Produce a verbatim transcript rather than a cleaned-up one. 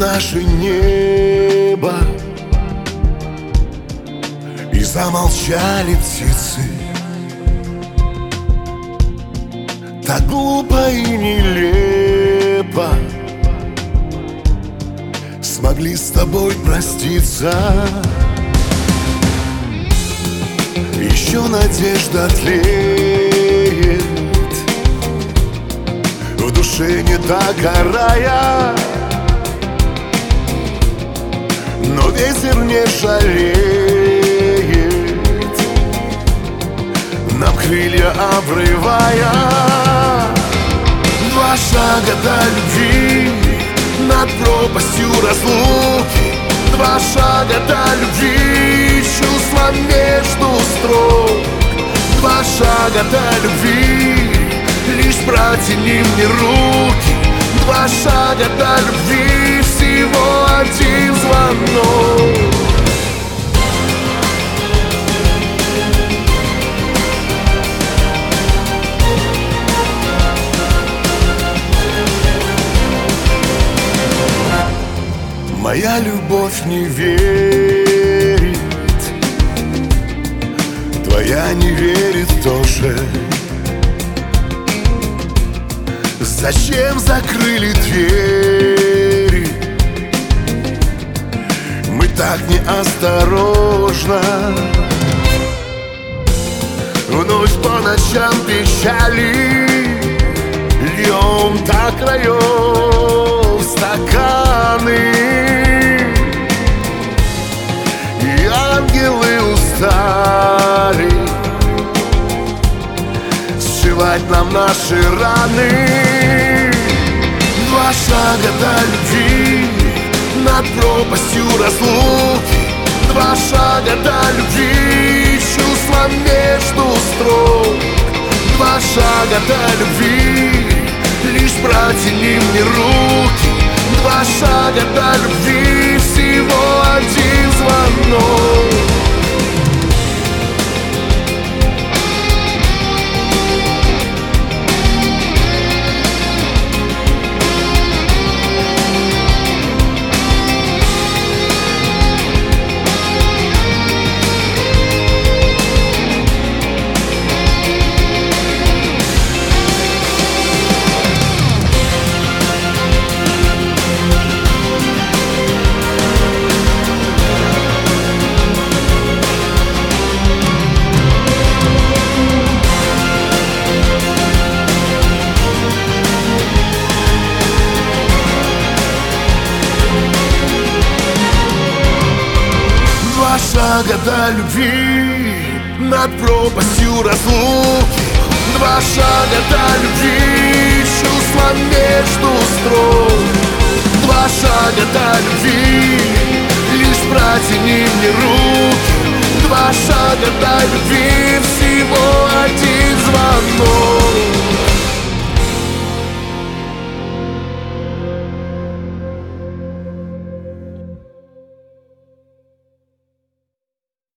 наше небо, и замолчали птицы. Так глупо и нелепо смогли с тобой проститься. Еще надежда тлеет, в душе не догорая, но ветер не жалеет, нам крылья обрывая. Два шага до любви над пропастью разлуки, два шага до любви, чувства между строк. Два шага до любви, лишь протяни мне руки. Два шага до любви, всего один звонок. Моя любовь не верит, твоя не верит тоже. Зачем закрыли двери? Мы так неосторожно вновь по ночам печали льем до краев стаканы. Ангелы устали сшивать нам наши раны. Два шага до любви над пропастью разлуки, два шага до любви, чувства между строк. Два шага до любви, лишь протяни мне руки. Два шага до любви, всего один звонок. Два шага до любви над пропастью разлуки, два шага до любви,